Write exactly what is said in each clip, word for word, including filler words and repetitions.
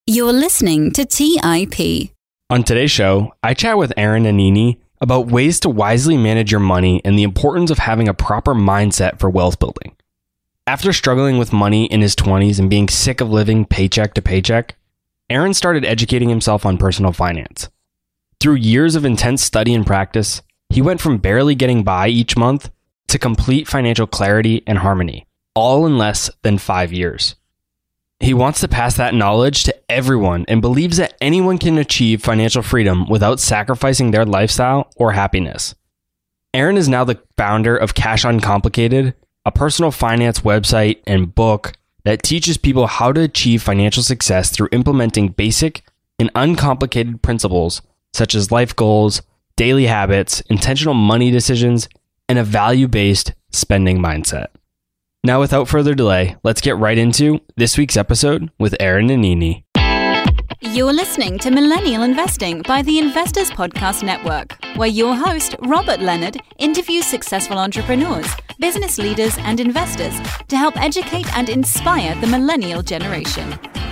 You're listening to T I P. On today's show, I chat with Aaron Nanini about ways to wisely manage your money and the importance of having a proper mindset for wealth building. After struggling with money in his twenties and being sick of living paycheck to paycheck, Aaron started educating himself on personal finance. Through years of intense study and practice, he went from barely getting by each month to complete financial clarity and harmony, all in less than five years. He wants to pass that knowledge to everyone and believes that anyone can achieve financial freedom without sacrificing their lifestyle or happiness. Aaron is now the founder of Cash Uncomplicated, a personal finance website and book that teaches people how to achieve financial success through implementing basic and uncomplicated principles such as life goals, daily habits, intentional money decisions, and a value-based spending mindset. Now, without further delay, let's get right into this week's episode with Aaron Nanini. You're listening to Millennial Investing by the Investors Podcast Network, where your host, Robert Leonard, interviews successful entrepreneurs, business leaders, and investors to help educate and inspire the millennial generation.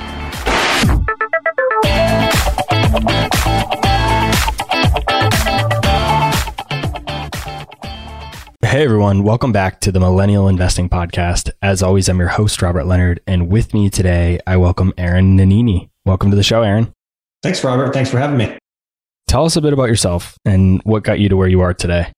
Hey everyone, welcome back to the Millennial Investing Podcast. As always, I'm your host, Robert Leonard, and with me today, I welcome Aaron Nanini. Welcome to the show, Aaron. Thanks, Robert. Thanks for having me. Tell us a bit about yourself and what got you to where you are today.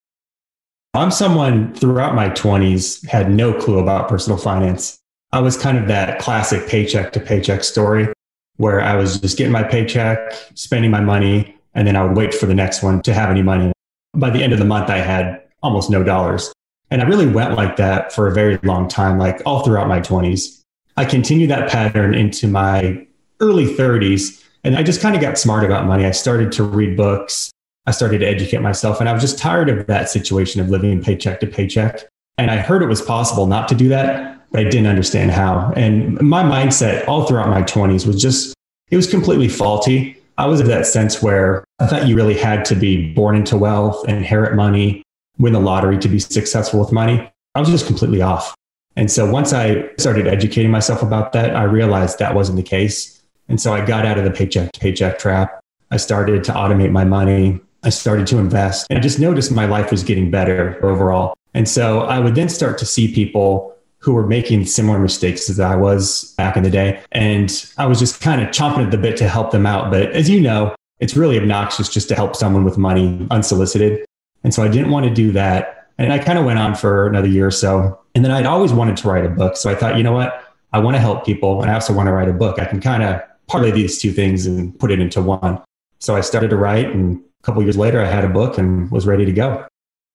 I'm someone throughout my twenties had no clue about personal finance. I was kind of that classic paycheck to paycheck story where I was just getting my paycheck, spending my money, and then I would wait for the next one to have any money. By the end of the month, I had almost no dollars. And I really went like that for a very long time, like all throughout my twenties. I continued that pattern into my early thirties. And I just kind of got smart about money. I started to read books. I started to educate myself. And I was just tired of that situation of living paycheck to paycheck. And I heard it was possible not to do that, but I didn't understand how. And my mindset all throughout my twenties was just, it was completely faulty. I was of that sense where I thought you really had to be born into wealth, inherit money, win the lottery to be successful with money. I was just completely off. And so once I started educating myself about that, I realized that wasn't the case. And so I got out of the paycheck to paycheck trap. I started to automate my money. I started to invest, and I just noticed my life was getting better overall. And so I would then start to see people who were making similar mistakes as I was back in the day. And I was just kind of chomping at the bit to help them out. But as you know, it's really obnoxious just to help someone with money unsolicited. And so I didn't want to do that. And I kind of went on for another year or so. And then I'd always wanted to write a book. So I thought, you know what? I want to help people, and I also want to write a book. I can kind of parlay these two things and put it into one. So I started to write, and a couple of years later, I had a book and was ready to go.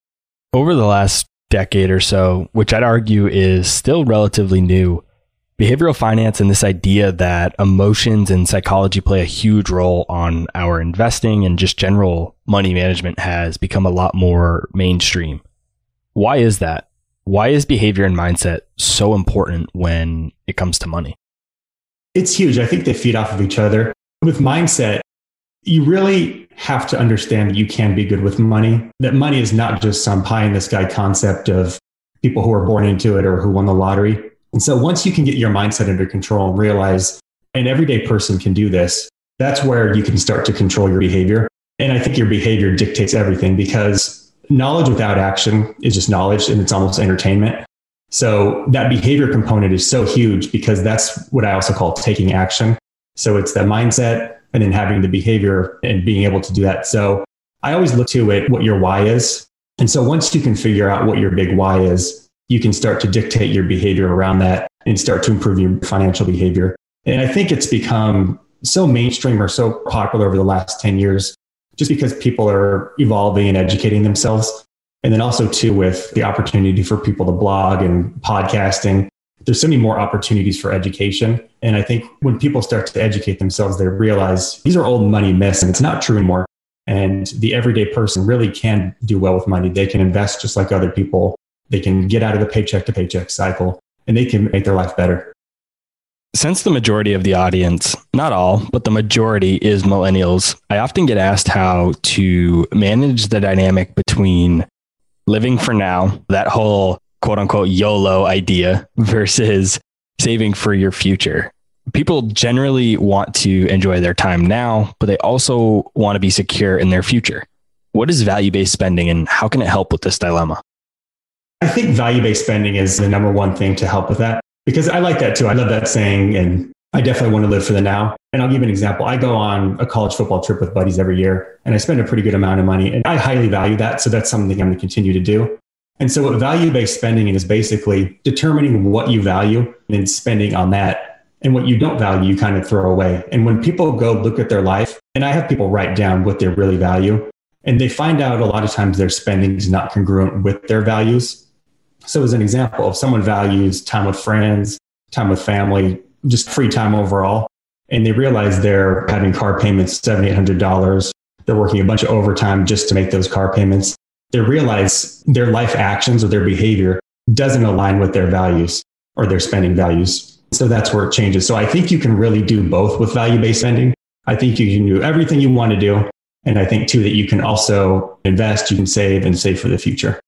Over the last decade or so, which I'd argue is still relatively new, behavioral finance and this idea that emotions and psychology play a huge role on our investing and just general money management has become a lot more mainstream. Why is that? Why is behavior and mindset so important when it comes to money? It's huge. I think they feed off of each other. With mindset, you really have to understand that you can be good with money, that money is not just some pie in the sky concept of people who are born into it or who won the lottery. And so once you can get your mindset under control and realize an everyday person can do this, that's where you can start to control your behavior. And I think your behavior dictates everything, because knowledge without action is just knowledge, and it's almost entertainment. So that behavior component is so huge, because that's what I also call taking action. So it's the mindset and then having the behavior and being able to do that. So I always look to it, what your why is. And so once you can figure out what your big why is, you can start to dictate your behavior around that and start to improve your financial behavior. And I think it's become so mainstream or so popular over the last ten years, just because people are evolving and educating themselves. And then also too, with the opportunity for people to blog and podcasting, there's so many more opportunities for education. And I think when people start to educate themselves, they realize these are old money myths and it's not true anymore. And the everyday person really can do well with money. They can invest just like other people. They can get out of the paycheck to paycheck cycle, and they can make their life better. Since the majority of the audience, not all, but the majority is millennials, I often get asked how to manage the dynamic between living for now, that whole quote unquote YOLO idea, versus saving for your future. People generally want to enjoy their time now, but they also want to be secure in their future. What is value-based spending and how can it help with this dilemma? I think value-based spending is the number one thing to help with that, because I like that too. I love that saying, and I definitely want to live for the now. And I'll give you an example. I go on a college football trip with buddies every year, and I spend a pretty good amount of money, and I highly value that. So that's something I'm going to continue to do. And so what value-based spending is basically determining what you value and then spending on that. And what you don't value, you kind of throw away. And when people go look at their life, and I have people write down what they really value, and they find out a lot of times their spending is not congruent with their values. So as an example, if someone values time with friends, time with family, just free time overall, and they realize they're having car payments, seven hundred dollars, eight hundred dollars, they're working a bunch of overtime just to make those car payments, they realize their life actions or their behavior doesn't align with their values or their spending values. So that's where it changes. So I think you can really do both with value-based spending. I think you can do everything you want to do. And I think too that you can also invest, you can save and save for the future.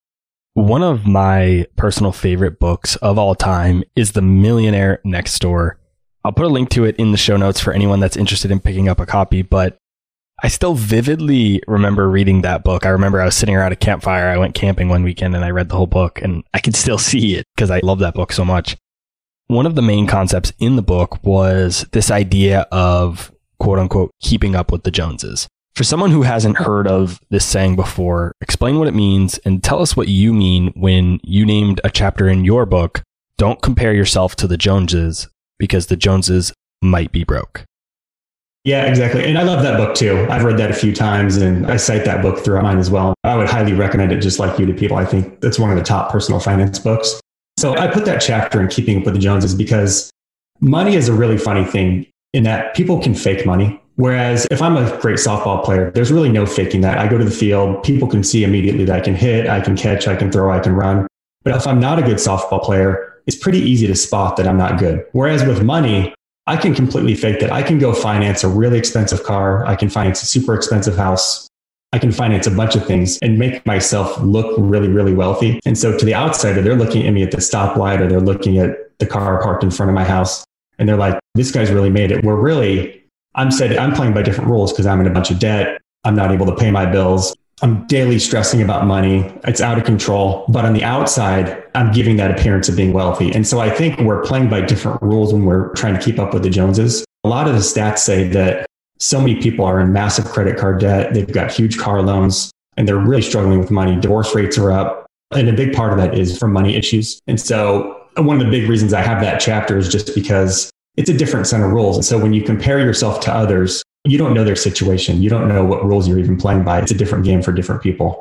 One of my personal favorite books of all time is The Millionaire Next Door. I'll put a link to it in the show notes for anyone that's interested in picking up a copy, but I still vividly remember reading that book. I remember I was sitting around a campfire. I went camping one weekend and I read the whole book, and I can still see it because I love that book so much. One of the main concepts in the book was this idea of quote unquote, keeping up with the Joneses. For someone who hasn't heard of this saying before, explain what it means and tell us what you mean when you named a chapter in your book, Don't Compare Yourself to the Joneses, because the Joneses might be broke. Yeah, exactly. And I love that book too. I've read that a few times and I cite that book throughout mine as well. I would highly recommend it just like you to people. I think that's one of the top personal finance books. So I put that chapter in Keeping Up with the Joneses because money is a really funny thing in that people can fake money. Whereas if I'm a great softball player, there's really no faking that. I go to the field, people can see immediately that I can hit, I can catch, I can throw, I can run. But if I'm not a good softball player, it's pretty easy to spot that I'm not good. Whereas with money, I can completely fake that. I can go finance a really expensive car. I can finance a super expensive house. I can finance a bunch of things and make myself look really, really wealthy. And so to the outsider, they're looking at me at the stoplight or they're looking at the car parked in front of my house. And they're like, this guy's really made it. Where really, I'm said I'm playing by different rules because I'm in a bunch of debt. I'm not able to pay my bills. I'm daily stressing about money. It's out of control. But on the outside, I'm giving that appearance of being wealthy. And so I think we're playing by different rules when we're trying to keep up with the Joneses. A lot of the stats say that so many people are in massive credit card debt. They've got huge car loans and they're really struggling with money. Divorce rates are up. And a big part of that is from money issues. And so one of the big reasons I have that chapter is just because it's a different set of rules. And so when you compare yourself to others, you don't know their situation. You don't know what rules you're even playing by. It's a different game for different people.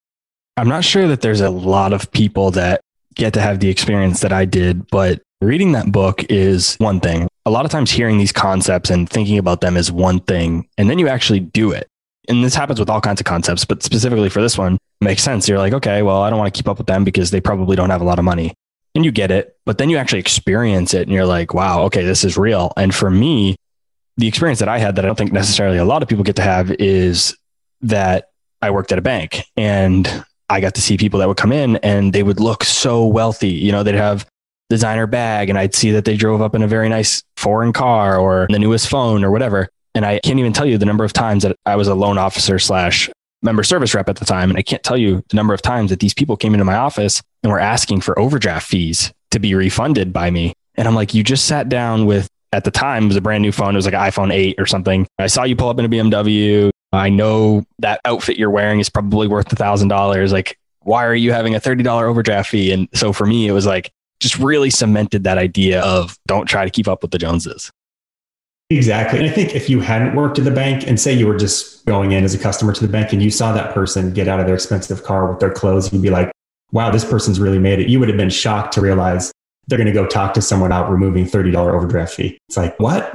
I'm not sure that there's a lot of people that get to have the experience that I did, but reading that book is one thing. A lot of times hearing these concepts and thinking about them is one thing, and then you actually do it. And this happens with all kinds of concepts, but specifically for this one, it makes sense. You're like, okay, well, I don't want to keep up with them because they probably don't have a lot of money. And you get it, but then you actually experience it and you're like, wow, okay, this is real. And for me, the experience that I had that I don't think necessarily a lot of people get to have is that I worked at a bank and I got to see people that would come in and they would look so wealthy. You know, they'd have designer bag and I'd see that they drove up in a very nice foreign car or the newest phone or whatever. And I can't even tell you the number of times that I was a loan officer slash member service rep at the time. And I can't tell you the number of times that these people came into my office and were asking for overdraft fees to be refunded by me. And I'm like, you just sat down with, at the time, it was a brand new phone. It was like an iPhone eight or something. I saw you pull up in a B M W. I know that outfit you're wearing is probably worth a thousand dollars. Like, why are you having a thirty dollars overdraft fee? And so for me, it was like, just really cemented that idea of don't try to keep up with the Joneses. Exactly. And I think if you hadn't worked at the bank and say you were just going in as a customer to the bank and you saw that person get out of their expensive car with their clothes, you'd be like, wow, this person's really made it. You would have been shocked to realize they're going to go talk to someone about removing thirty dollars overdraft fee. It's like, what?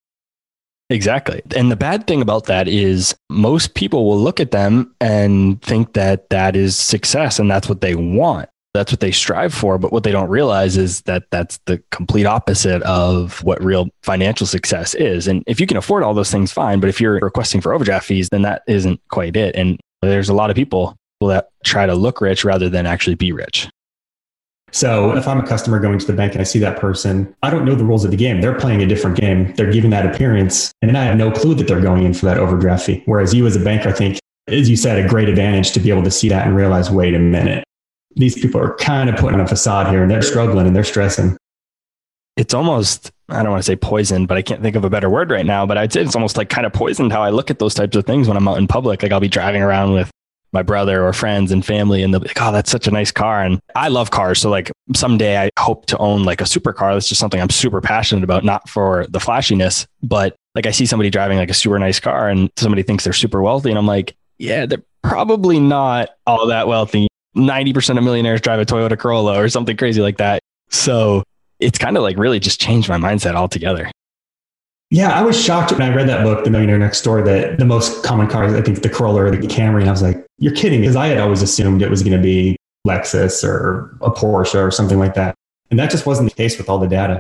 Exactly. And the bad thing about that is most people will look at them and think that that is success and that's what they want. That's what they strive for. But what they don't realize is that that's the complete opposite of what real financial success is. And if you can afford all those things, fine. But if you're requesting for overdraft fees, then that isn't quite it. And there's a lot of people that try to look rich rather than actually be rich. So if I'm a customer going to the bank and I see that person, I don't know the rules of the game. They're playing a different game. They're giving that appearance. And then I have no clue that they're going in for that overdraft fee. Whereas you as a banker, I think, as you said, a great advantage to be able to see that and realize, wait a minute, these people are kind of putting on a facade here and they're struggling and they're stressing. It's almost, I don't want to say poison, but I can't think of a better word right now. But I'd say it's almost like kind of poisoned how I look at those types of things when I'm out in public. Like I'll be driving around with my brother or friends and family, and they'll be like, oh, that's such a nice car. And I love cars. So like someday I hope to own like a supercar. That's just something I'm super passionate about, not for the flashiness, but like I see somebody driving like a super nice car and somebody thinks they're super wealthy. And I'm like, yeah, they're probably not all that wealthy. ninety percent of millionaires drive a Toyota Corolla or something crazy like that. So it's kind of like really just changed my mindset altogether. Yeah, I was shocked when I read that book, The Millionaire Next Door, that the most common cars, I think the Corolla or the Camry. And I was like, you're kidding me. Because I had always assumed it was going to be Lexus or a Porsche or something like that. And that just wasn't the case with all the data.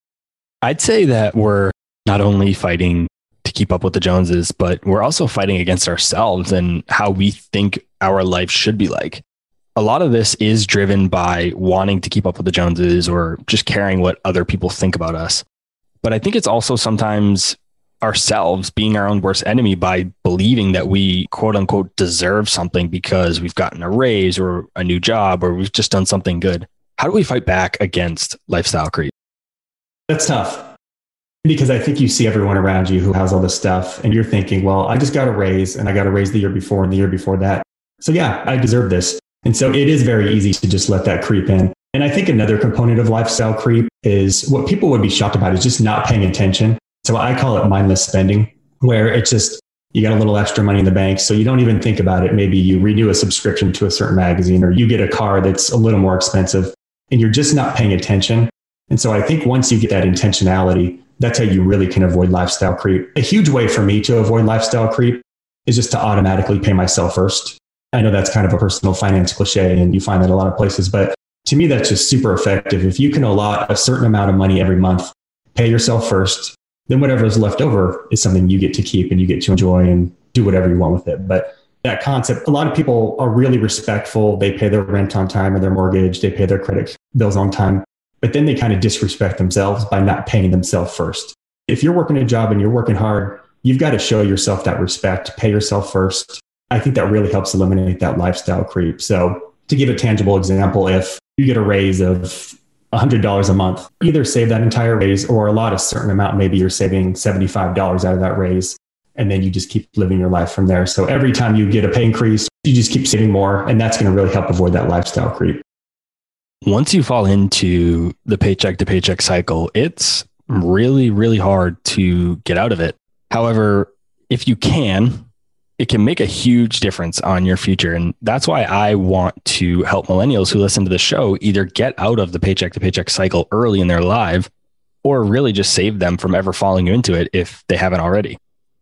I'd say that we're not only fighting to keep up with the Joneses, but we're also fighting against ourselves and how we think our life should be like. A lot of this is driven by wanting to keep up with the Joneses or just caring what other people think about us. But I think it's also sometimes ourselves being our own worst enemy by believing that we quote unquote deserve something because we've gotten a raise or a new job or we've just done something good. How do we fight back against lifestyle creep? That's tough because I think you see everyone around you who has all this stuff and you're thinking, well, I just got a raise and I got a raise the year before and the year before that. So yeah, I deserve this. And so it is very easy to just let that creep in. And I think another component of lifestyle creep is what people would be shocked about is just not paying attention. So I call it mindless spending, where it's just, you got a little extra money in the bank. So you don't even think about it. Maybe you renew a subscription to a certain magazine or you get a car that's a little more expensive and you're just not paying attention. And so I think once you get that intentionality, that's how you really can avoid lifestyle creep. A huge way for me to avoid lifestyle creep is just to automatically pay myself first. I know that's kind of a personal finance cliche and you find that a lot of places, but to me, that's just super effective. If you can allot a certain amount of money every month, pay yourself first, then whatever is left over is something you get to keep and you get to enjoy and do whatever you want with it. But that concept, a lot of people are really respectful. They pay their rent on time or their mortgage, they pay their credit bills on time, but then they kind of disrespect themselves by not paying themselves first. If you're working a job and you're working hard, you've got to show yourself that respect, pay yourself first. I think that really helps eliminate that lifestyle creep. So to give a tangible example, if you get a raise of one hundred dollars a month, either save that entire raise or allot a certain amount. Maybe you're saving seventy-five dollars out of that raise, and then you just keep living your life from there. So every time you get a pay increase, you just keep saving more, and that's going to really help avoid that lifestyle creep. Once you fall into the paycheck to paycheck cycle, it's really, really hard to get out of it. However, if you can, it can make a huge difference on your future. And that's why I want to help millennials who listen to the show either get out of the paycheck to paycheck cycle early in their life, or really just save them from ever falling into it if they haven't already.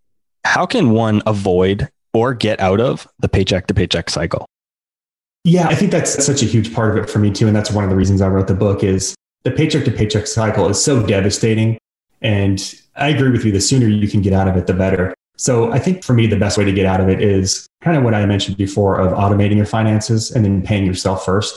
How can one avoid or get out of the paycheck to paycheck cycle? Yeah, I think that's such a huge part of it for me too. And that's one of the reasons I wrote the book is the paycheck to paycheck cycle is so devastating. And I agree with you, the sooner you can get out of it, the better. So I think for me, the best way to get out of it is kind of what I mentioned before of automating your finances and then paying yourself first.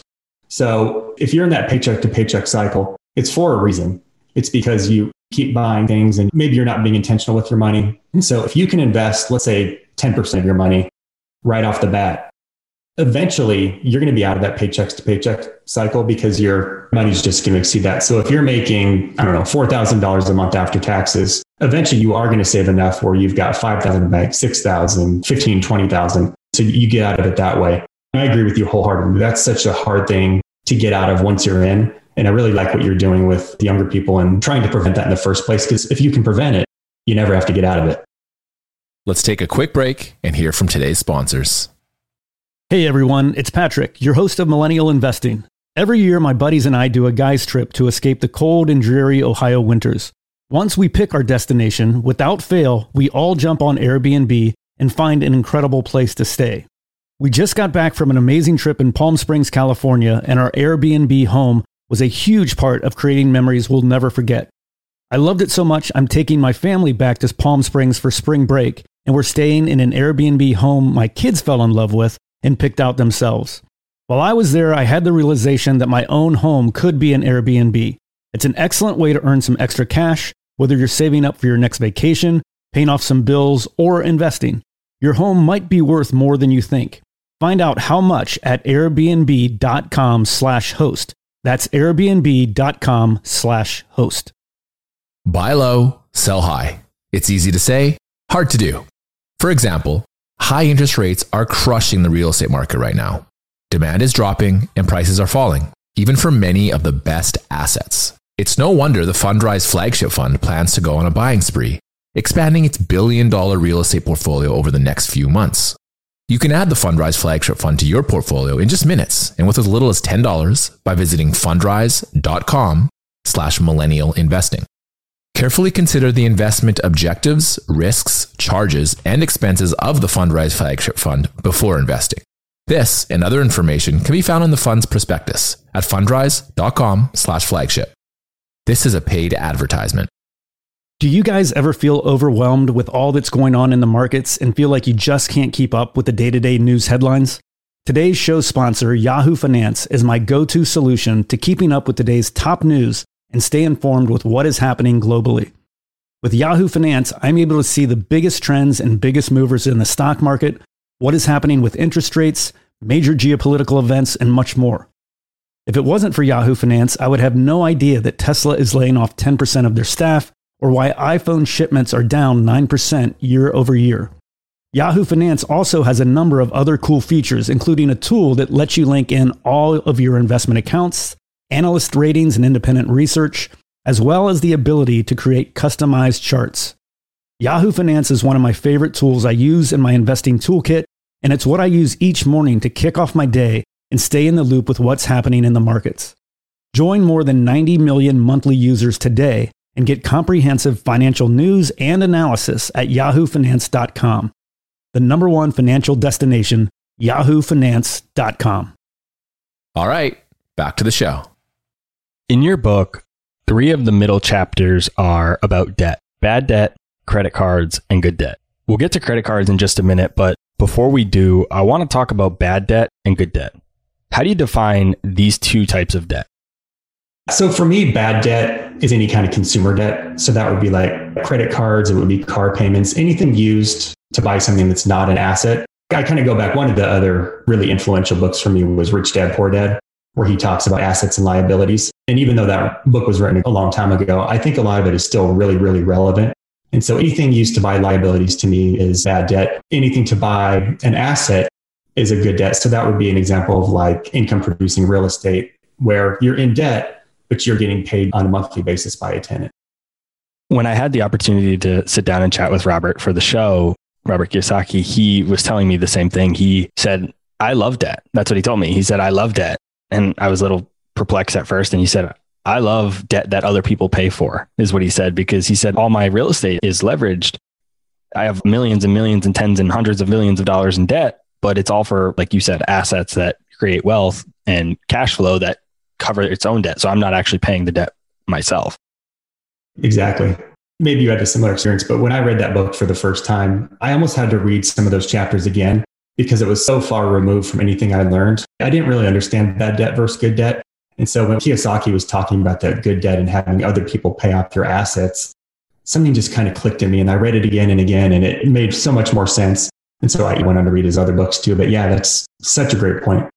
So if you're in that paycheck to paycheck cycle, it's for a reason. It's because you keep buying things and maybe you're not being intentional with your money. And so if you can invest, let's say ten percent of your money right off the bat, eventually you're going to be out of that paychecks to paycheck cycle because your money's just going to exceed that. So if you're making, I don't know, four thousand dollars a month after taxes, eventually you are going to save enough where you've got five thousand in the bank, six thousand, fifteen, twenty thousand. So you get out of it that way. And I agree with you wholeheartedly. That's such a hard thing to get out of once you're in. And I really like what you're doing with the younger people and trying to prevent that in the first place, because if you can prevent it, you never have to get out of it. Let's take a quick break and hear from today's sponsors. Hey everyone, it's Patrick, your host of Millennial Investing. Every year, my buddies and I do a guy's trip to escape the cold and dreary Ohio winters. Once we pick our destination, without fail, we all jump on Airbnb and find an incredible place to stay. We just got back from an amazing trip in Palm Springs, California, and our Airbnb home was a huge part of creating memories we'll never forget. I loved it so much, I'm taking my family back to Palm Springs for spring break, and we're staying in an Airbnb home my kids fell in love with and picked out themselves. While I was there, I had the realization that my own home could be an Airbnb. It's an excellent way to earn some extra cash, whether you're saving up for your next vacation, paying off some bills, or investing. Your home might be worth more than you think. Find out how much at airbnb.com slash host. That's airbnb.com slash host. Buy low, sell high. It's easy to say, hard to do. For example, high interest rates are crushing the real estate market right now. Demand is dropping and prices are falling, even for many of the best assets. It's no wonder the Fundrise flagship fund plans to go on a buying spree, expanding its billion dollar real estate portfolio over the next few months. You can add the Fundrise flagship fund to your portfolio in just minutes and with as little as ten dollars by visiting fundrise.com slash millennial investing. Carefully consider the investment objectives, risks, charges, and expenses of the Fundrise flagship fund before investing. This and other information can be found in the fund's prospectus at fundrise.com slash flagship. This is a paid advertisement. Do you guys ever feel overwhelmed with all that's going on in the markets and feel like you just can't keep up with the day-to-day news headlines? Today's show sponsor, Yahoo Finance, is my go-to solution to keeping up with today's top news and stay informed with what is happening globally. With Yahoo Finance, I'm able to see the biggest trends and biggest movers in the stock market, what is happening with interest rates, major geopolitical events, and much more. If it wasn't for Yahoo Finance, I would have no idea that Tesla is laying off ten percent of their staff or why iPhone shipments are down nine percent year over year. Yahoo Finance also has a number of other cool features, including a tool that lets you link in all of your investment accounts, analyst ratings and independent research, as well as the ability to create customized charts. Yahoo Finance is one of my favorite tools I use in my investing toolkit, and it's what I use each morning to kick off my day and stay in the loop with what's happening in the markets. Join more than ninety million monthly users today and get comprehensive financial news and analysis at yahoo finance dot com. The number one financial destination, yahoo finance dot com. All right, back to the show. In your book, three of the middle chapters are about debt: bad debt, credit cards, and good debt. We'll get to credit cards in just a minute, but before we do, I want to talk about bad debt and good debt. How do you define these two types of debt? So for me, bad debt is any kind of consumer debt. So that would be like credit cards, it would be car payments, anything used to buy something that's not an asset. I kind of go back, one of the other really influential books for me was Rich Dad, Poor Dad, where he talks about assets and liabilities. And even though that book was written a long time ago, I think a lot of it is still really, really relevant. And so anything used to buy liabilities to me is bad debt. Anything to buy an asset is a good debt. So that would be an example of like income producing real estate where you're in debt, but you're getting paid on a monthly basis by a tenant. When I had the opportunity to sit down and chat with Robert for the show, Robert Kiyosaki, he was telling me the same thing. He said, I love debt. That's what he told me. He said, I love debt. And I was a little perplexed at first. And he said, I love debt that other people pay for, is what he said, because he said, all my real estate is leveraged. I have millions and millions and tens and hundreds of millions of dollars in debt, but it's all for, like you said, assets that create wealth and cash flow that cover its own debt. So I'm not actually paying the debt myself. Exactly. Maybe you had a similar experience, but when I read that book for the first time, I almost had to read some of those chapters again because it was so far removed from anything I learned. I didn't really understand bad debt versus good debt. And so when Kiyosaki was talking about that good debt and having other people pay off your assets, something just kind of clicked in me. And I read it again and again, and it made so much more sense. And so I went on to read his other books too. But yeah, that's such a great point.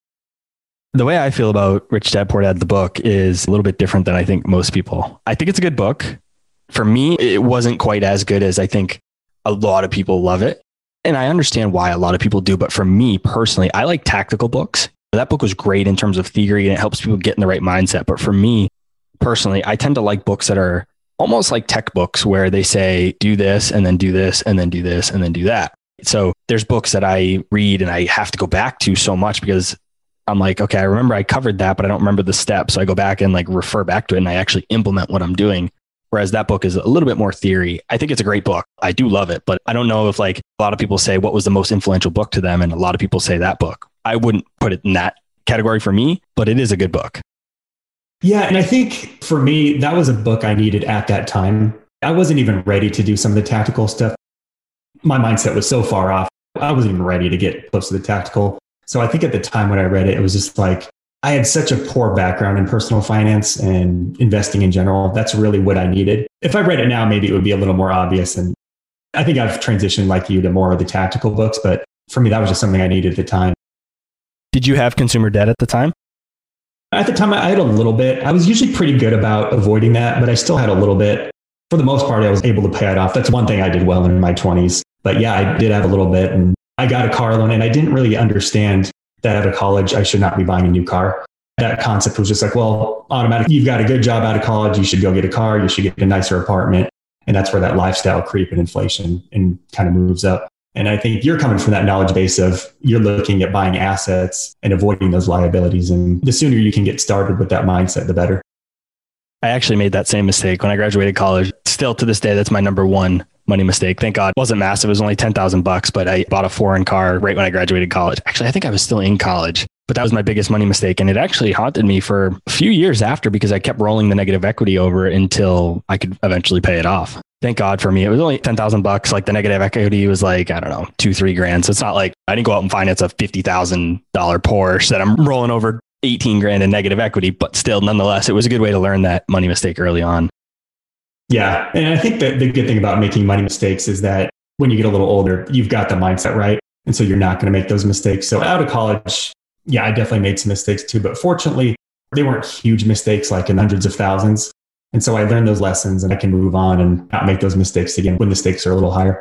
The way I feel about Rich Dad, Poor Dad, the book, is a little bit different than I think most people. I think it's a good book. For me, it wasn't quite as good as I think a lot of people love it. And I understand why a lot of people do. But for me personally, I like tactical books. That book was great in terms of theory and it helps people get in the right mindset. But for me personally, I tend to like books that are almost like tech books where they say, do this and then do this and then do this and then do that. So there's books that I read and I have to go back to so much because I'm like, okay, I remember I covered that, but I don't remember the steps. So I go back and like refer back to it and I actually implement what I'm doing. Whereas that book is a little bit more theory. I think it's a great book. I do love it, but I don't know if like a lot of people say what was the most influential book to them. And a lot of people say that book. I wouldn't put it in that category for me, but it is a good book. Yeah. And I think for me, that was a book I needed at that time. I wasn't even ready to do some of the tactical stuff. My mindset was so far off. I wasn't even ready to get close to the tactical So I think at the time when I read it, it was just like, I had such a poor background in personal finance and investing in general. That's really what I needed. If I read it now, maybe it would be a little more obvious. And I think I've transitioned like you to more of the tactical books, but for me, that was just something I needed at the time. Did you have consumer debt at the time? At the time, I had a little bit. I was usually pretty good about avoiding that, but I still had a little bit. For the most part, I was able to pay it off. That's one thing I did well in my twenties. But yeah, I did have a little bit. And I got a car loan, and I didn't really understand that out of college, I should not be buying a new car. That concept was just like, well, automatically, you've got a good job out of college. You should go get a car. You should get a nicer apartment. And that's where that lifestyle creep and inflation and kind of moves up. And I think you're coming from that knowledge base of you're looking at buying assets and avoiding those liabilities. And the sooner you can get started with that mindset, the better. I actually made that same mistake when I graduated college. Still to this day, that's my number one money mistake. Thank God it wasn't massive. It was only ten thousand bucks, but I bought a foreign car right when I graduated college. Actually, I think I was still in college, but that was my biggest money mistake. And it actually haunted me for a few years after because I kept rolling the negative equity over until I could eventually pay it off. Thank God for me. It was only ten thousand bucks. Like the negative equity was like, I don't know, two, three grand. So it's not like I didn't go out and finance a fifty thousand dollars Porsche that I'm rolling over eighteen grand in negative equity, but still, nonetheless, it was a good way to learn that money mistake early on. Yeah. And I think that the good thing about making money mistakes is that when you get a little older, you've got the mindset right. And so you're not going to make those mistakes. So out of college, yeah, I definitely made some mistakes too, but fortunately, they weren't huge mistakes like in hundreds of thousands. And so I learned those lessons and I can move on and not make those mistakes again when the stakes are a little higher.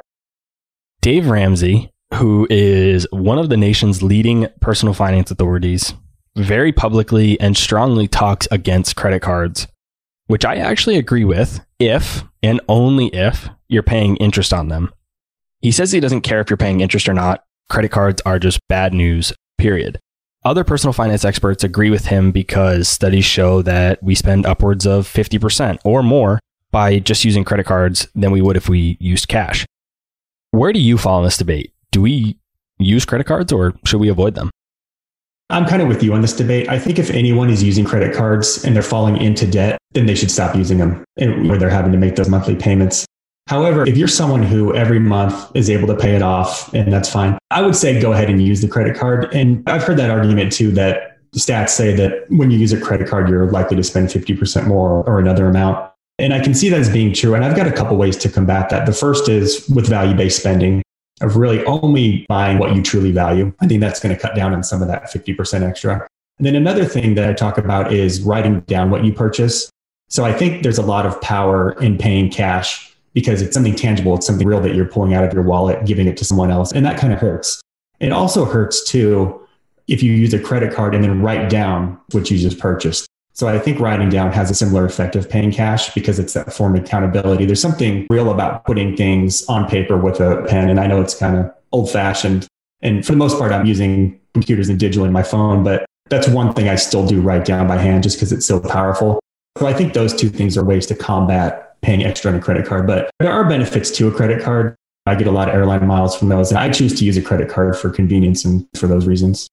Dave Ramsey, who is one of the nation's leading personal finance authorities, very publicly and strongly talks against credit cards, which I actually agree with if and only if you're paying interest on them. He says he doesn't care if you're paying interest or not. Credit cards are just bad news, period. Other personal finance experts agree with him because studies show that we spend upwards of fifty percent or more by just using credit cards than we would if we used cash. Where do you fall in this debate? Do we use credit cards or should we avoid them? I'm kind of with you on this debate. I think if anyone is using credit cards and they're falling into debt, then they should stop using them and where they're having to make those monthly payments. However, if you're someone who every month is able to pay it off, and that's fine, I would say go ahead and use the credit card. And I've heard that argument too, that stats say that when you use a credit card, you're likely to spend fifty percent more or another amount. And I can see that as being true. And I've got a couple ways to combat that. The first is with value-based spending, of really only buying what you truly value. I think that's going to cut down on some of that fifty percent extra. And then another thing that I talk about is writing down what you purchase. So I think there's a lot of power in paying cash because it's something tangible. It's something real that you're pulling out of your wallet, giving it to someone else. And that kind of hurts. It also hurts too if you use a credit card and then write down what you just purchased. So I think writing down has a similar effect of paying cash because it's that form of accountability. There's something real about putting things on paper with a pen. And I know it's kind of old fashioned. And for the most part, I'm using computers and digital in my phone, but that's one thing I still do write down by hand just because it's so powerful. So I think those two things are ways to combat paying extra on a credit card. But there are benefits to a credit card. I get a lot of airline miles from those. And I choose to use a credit card for convenience and for those reasons.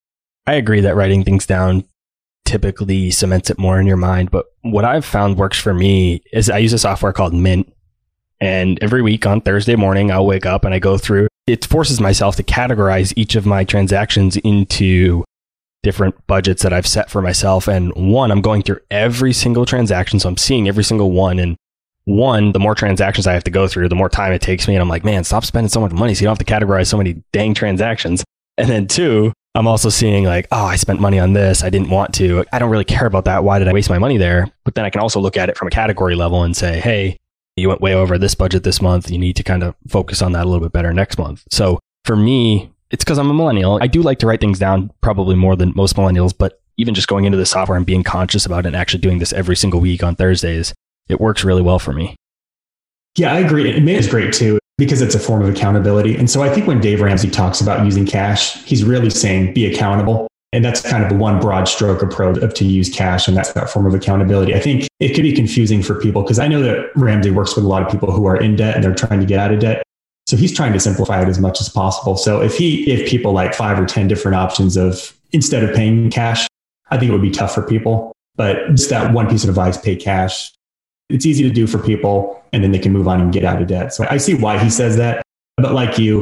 I agree that writing things down typically cements it more in your mind. But what I've found works for me is I use a software called Mint. And every week on Thursday morning, I'll wake up and I go through. It forces myself to categorize each of my transactions into different budgets that I've set for myself. And one, I'm going through every single transaction. So I'm seeing every single one. And one, the more transactions I have to go through, the more time it takes me. And I'm like, man, stop spending so much money so you don't have to categorize so many dang transactions. And then two, I'm also seeing like, oh, I spent money on this. I didn't want to. I don't really care about that. Why did I waste my money there? But then I can also look at it from a category level and say, hey, you went way over this budget this month. You need to kind of focus on that a little bit better next month. So for me, it's because I'm a millennial. I do like to write things down probably more than most millennials, but even just going into the software and being conscious about it and actually doing this every single week on Thursdays, it works really well for me. Yeah, I agree. And Mint is great too, because it's a form of accountability. And so I think when Dave Ramsey talks about using cash, he's really saying be accountable. And that's kind of the one broad stroke approach of to use cash. And that's that form of accountability. I think it could be confusing for people because I know that Ramsey works with a lot of people who are in debt and they're trying to get out of debt. So he's trying to simplify it as much as possible. So if he gave people like five or ten different options of instead of paying cash, I think it would be tough for people. But just that one piece of advice, pay cash. It's easy to do for people and then they can move on and get out of debt. So I see why he says that. But like you,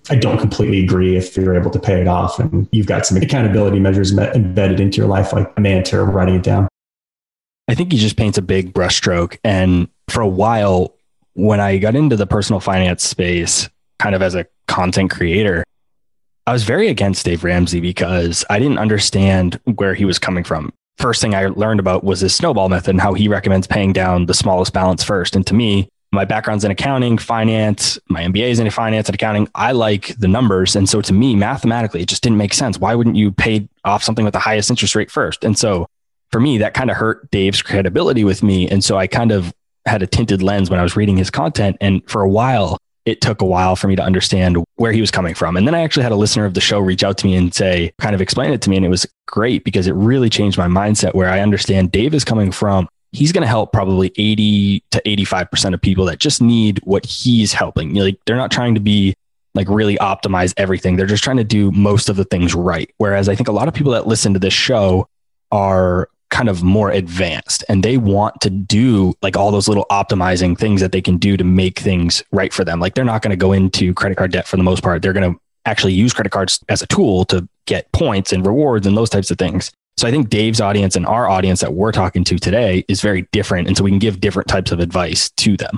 I don't completely agree if you're able to pay it off and you've got some accountability measures embedded into your life, like a mentor writing it down. I think he just paints a big brushstroke. And for a while, when I got into the personal finance space, kind of as a content creator, I was very against Dave Ramsey because I didn't understand where he was coming from. First thing I learned about was his snowball method and how he recommends paying down the smallest balance first. And to me, my background's in accounting, finance, my M B A is in finance and accounting. I like the numbers. And so to me, mathematically, it just didn't make sense. Why wouldn't you pay off something with the highest interest rate first? And so for me, that kind of hurt Dave's credibility with me. And so I kind of had a tinted lens when I was reading his content. And for a while, it took a while for me to understand where he was coming from. And then I actually had a listener of the show reach out to me and say, kind of explain it to me. And it was great because it really changed my mindset where I understand Dave is coming from. He's going to help probably eighty to eighty-five percent of people that just need what he's helping. Like, they're not trying to be like really optimize everything. They're just trying to do most of the things right. Whereas I think a lot of people that listen to this show are kind of more advanced and they want to do like all those little optimizing things that they can do to make things right for them. Like, they're not going to go into credit card debt for the most part. They're going to actually use credit cards as a tool to get points and rewards and those types of things. So I think Dave's audience and our audience that we're talking to today is very different. And so we can give different types of advice to them.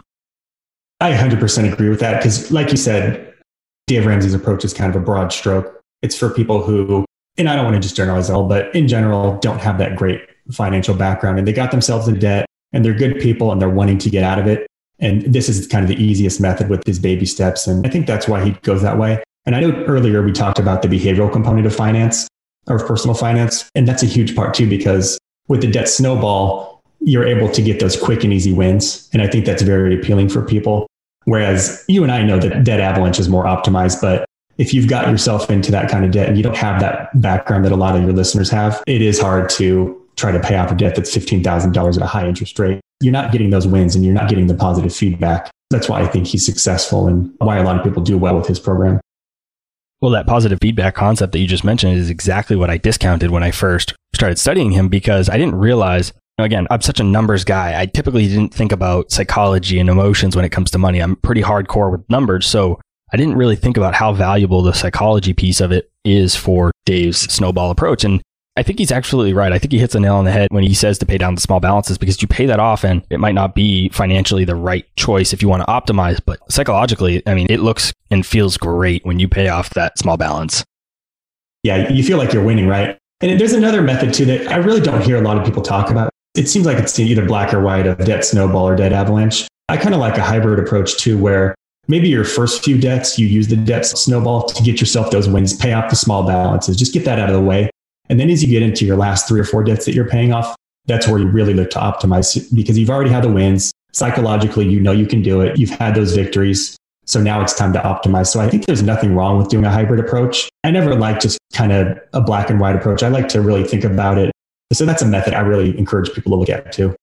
I one hundred percent agree with that because, like you said, Dave Ramsey's approach is kind of a broad stroke. It's for people who, and I don't want to just generalize all, but in general, don't have that great financial background and they got themselves in debt and they're good people and they're wanting to get out of it. And this is kind of the easiest method with his baby steps. And I think that's why he goes that way. And I know earlier we talked about the behavioral component of finance or personal finance. And that's a huge part too, because with the debt snowball, you're able to get those quick and easy wins. And I think that's very appealing for people. Whereas you and I know that debt avalanche is more optimized, but if you've got yourself into that kind of debt and you don't have that background that a lot of your listeners have, it is hard to try to pay off a debt that's fifteen thousand dollars at a high interest rate. You're not getting those wins and you're not getting the positive feedback. That's why I think he's successful and why a lot of people do well with his program. Well, that positive feedback concept that you just mentioned is exactly what I discounted when I first started studying him because I didn't realize, again, I'm such a numbers guy. I typically didn't think about psychology and emotions when it comes to money. I'm pretty hardcore with numbers. So I didn't really think about how valuable the psychology piece of it is for Dave's snowball approach. And I think he's absolutely right. I think he hits the nail on the head when he says to pay down the small balances because you pay that off and it might not be financially the right choice if you want to optimize, but psychologically, I mean, it looks and feels great when you pay off that small balance. Yeah, you feel like you're winning, right? And there's another method too that I really don't hear a lot of people talk about. It seems like it's either black or white of debt snowball or debt avalanche. I kind of like a hybrid approach too, where maybe your first few debts, you use the debt snowball to get yourself those wins, pay off the small balances, just get that out of the way. And then as you get into your last three or four debts that you're paying off, that's where you really look to optimize because you've already had the wins. Psychologically, you know you can do it. You've had those victories. So now it's time to optimize. So I think there's nothing wrong with doing a hybrid approach. I never like just kind of a black and white approach. I like to really think about it. So that's a method I really encourage people to look at too.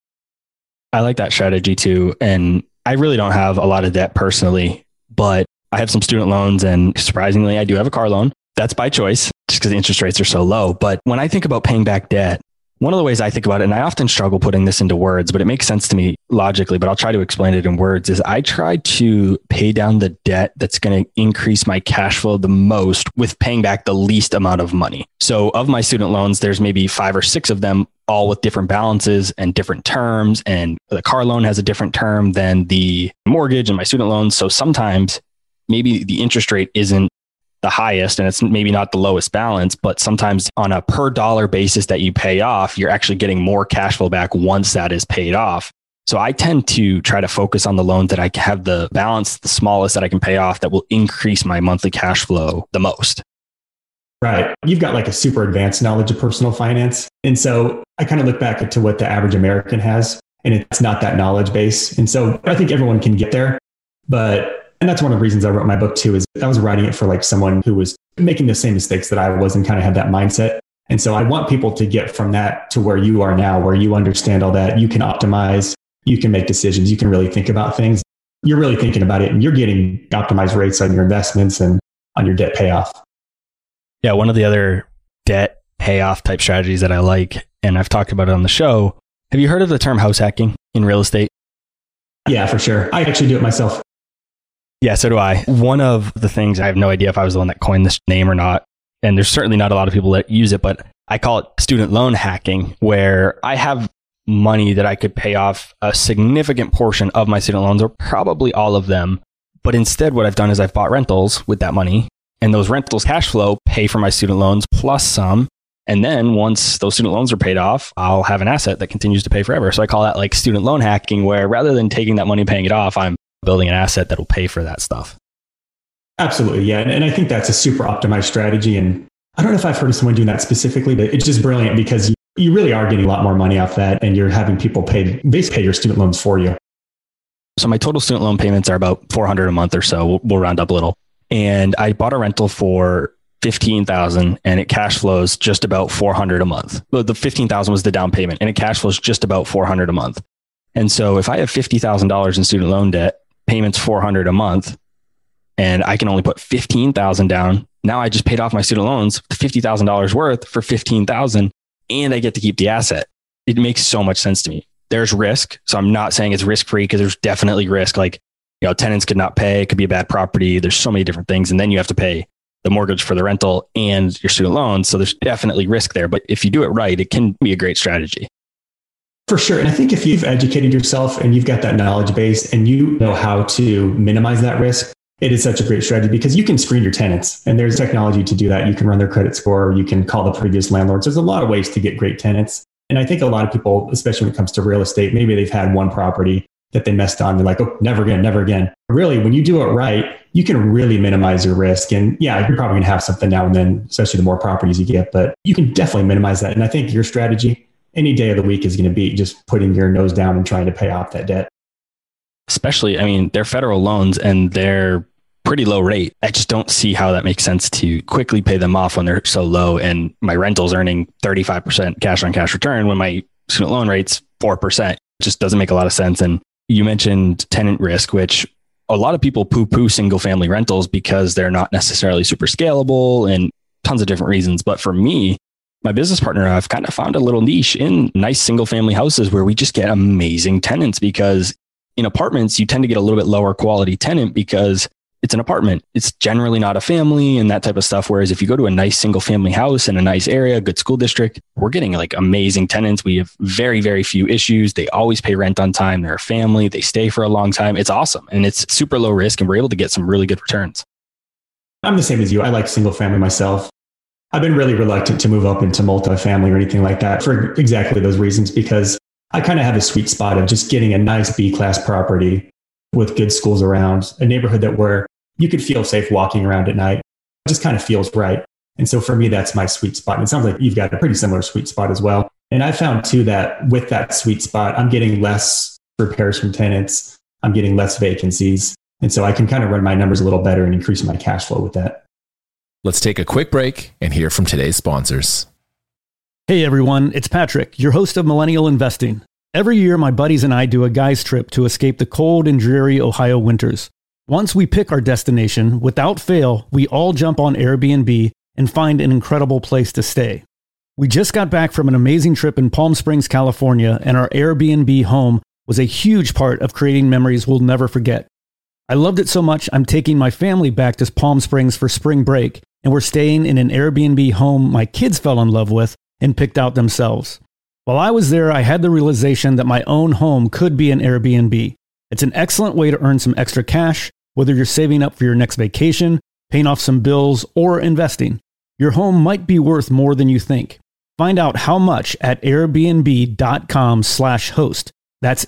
I like that strategy too. And I really don't have a lot of debt personally, but I have some student loans and surprisingly, I do have a car loan. That's by choice just because the interest rates are so low. But when I think about paying back debt, one of the ways I think about it, and I often struggle putting this into words, but it makes sense to me logically, but I'll try to explain it in words, is I try to pay down the debt that's going to increase my cash flow the most with paying back the least amount of money. So of my student loans, there's maybe five or six of them, all with different balances and different terms. And the car loan has a different term than the mortgage and my student loans. So sometimes maybe the interest rate isn't the highest and it's maybe not the lowest balance, but sometimes on a per dollar basis that you pay off, you're actually getting more cash flow back once that is paid off. So I tend to try to focus on the loans that I have the balance, the smallest that I can pay off that will increase my monthly cash flow the most. Right. You've got like a super advanced knowledge of personal finance. And so I kind of look back to what the average American has, and it's not that knowledge base. And so I think everyone can get there, but and that's one of the reasons I wrote my book too, is I was writing it for like someone who was making the same mistakes that I was and kind of had that mindset. And so I want people to get from that to where you are now, where you understand all that. You can optimize, you can make decisions, you can really think about things. You're really thinking about it and you're getting optimized rates on your investments and on your debt payoff. Yeah, one of the other debt payoff type strategies that I like, and I've talked about it on the show. Have you heard of the term house hacking in real estate? Yeah, for sure. I actually do it myself. Yeah, so do I. One of the things, I have no idea if I was the one that coined this name or not, and there's certainly not a lot of people that use it, but I call it student loan hacking, where I have money that I could pay off a significant portion of my student loans, or probably all of them. But instead, what I've done is I've bought rentals with that money, and those rentals cash flow pay for my student loans plus some. And then once those student loans are paid off, I'll have an asset that continues to pay forever. So I call that like student loan hacking, where rather than taking that money and paying it off, I'm building an asset that will pay for that stuff. Absolutely. Yeah. And I think that's a super optimized strategy. And I don't know if I've heard of someone doing that specifically, but it's just brilliant because you, you really are getting a lot more money off that, and you're having people pay, basically pay your student loans for you. So my total student loan payments are about four hundred dollars a month or so. We'll, we'll round up a little. And I bought a rental for fifteen thousand dollars, and it cash flows just about four hundred dollars a month. But the fifteen thousand dollars was the down payment, and it cash flows just about four hundred dollars a month. And so if I have fifty thousand dollars in student loan debt, payments four hundred dollars a month, and I can only put fifteen thousand dollars down. Now I just paid off my student loans, fifty thousand dollars worth for fifteen thousand dollars, and I get to keep the asset. It makes so much sense to me. There's risk. So I'm not saying it's risk-free, because there's definitely risk. Like, you know, tenants could not pay. It could be a bad property. There's so many different things. And then you have to pay the mortgage for the rental and your student loans. So there's definitely risk there. But if you do it right, it can be a great strategy. For sure. And I think if you've educated yourself and you've got that knowledge base and you know how to minimize that risk, it is such a great strategy, because you can screen your tenants, and there's technology to do that. You can run their credit score. You can call the previous landlords. There's a lot of ways to get great tenants. And I think a lot of people, especially when it comes to real estate, maybe they've had one property that they messed on. They're like, oh, never again, never again. Really, when you do it right, you can really minimize your risk. And yeah, you're probably going to have something now and then, especially the more properties you get, but you can definitely minimize that. And I think your strategy any day of the week is going to be just putting your nose down and trying to pay off that debt. Especially, I mean, they're federal loans and they're pretty low rate. I just don't see how that makes sense to quickly pay them off when they're so low. And my rental's earning thirty-five percent cash on cash return when my student loan rate's four percent. It just doesn't make a lot of sense. And you mentioned tenant risk, which a lot of people poo-poo single family rentals because they're not necessarily super scalable and tons of different reasons. But for me, my business partner, I've kind of found a little niche in nice single family houses where we just get amazing tenants, because in apartments, you tend to get a little bit lower quality tenant because it's an apartment. It's generally not a family and that type of stuff. Whereas if you go to a nice single family house in a nice area, good school district, we're getting like amazing tenants. We have very, very few issues. They always pay rent on time. They're a family. They stay for a long time. It's awesome. And it's super low risk, and we're able to get some really good returns. I'm the same as you. I like single family myself. I've been really reluctant to move up into multifamily or anything like that for exactly those reasons, because I kind of have a sweet spot of just getting a nice B-class property with good schools around, a neighborhood that where you could feel safe walking around at night. It just kind of feels right. And so for me, that's my sweet spot. And it sounds like you've got a pretty similar sweet spot as well. And I found too that with that sweet spot, I'm getting less repairs from tenants. I'm getting less vacancies. And so I can kind of run my numbers a little better and increase my cash flow with that. Let's take a quick break and hear from today's sponsors. Hey everyone, it's Patrick, your host of Millennial Investing. Every year, my buddies and I do a guy's trip to escape the cold and dreary Ohio winters. Once we pick our destination, without fail, we all jump on Airbnb and find an incredible place to stay. We just got back from an amazing trip in Palm Springs, California, and our Airbnb home was a huge part of creating memories we'll never forget. I loved it so much, I'm taking my family back to Palm Springs for spring break, and we're staying in an Airbnb home my kids fell in love with and picked out themselves. While I was there, I had the realization that my own home could be an Airbnb. It's an excellent way to earn some extra cash, whether you're saving up for your next vacation, paying off some bills, or investing. Your home might be worth more than you think. Find out how much at airbnb.com slash host. That's